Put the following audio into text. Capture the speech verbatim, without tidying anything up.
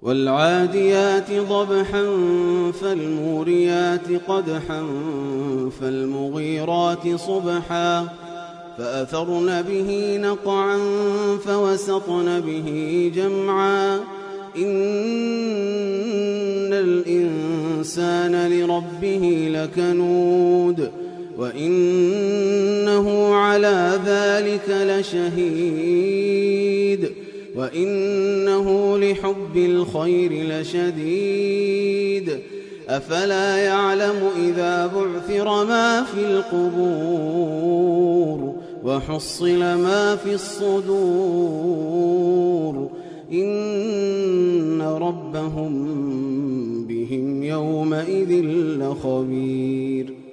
والعاديات ضبحا فالموريات قدحا فالمغيرات صبحا فأثرن به نقعا فوسطن به جمعا إن الإنسان لربه لكنود وإنه على ذلك لشهيد وإنه لحب الخير لشديد أفلا يعلم إذا بعثر ما في القبور وحصل ما في الصدور إن ربهم بهم يومئذ لخبير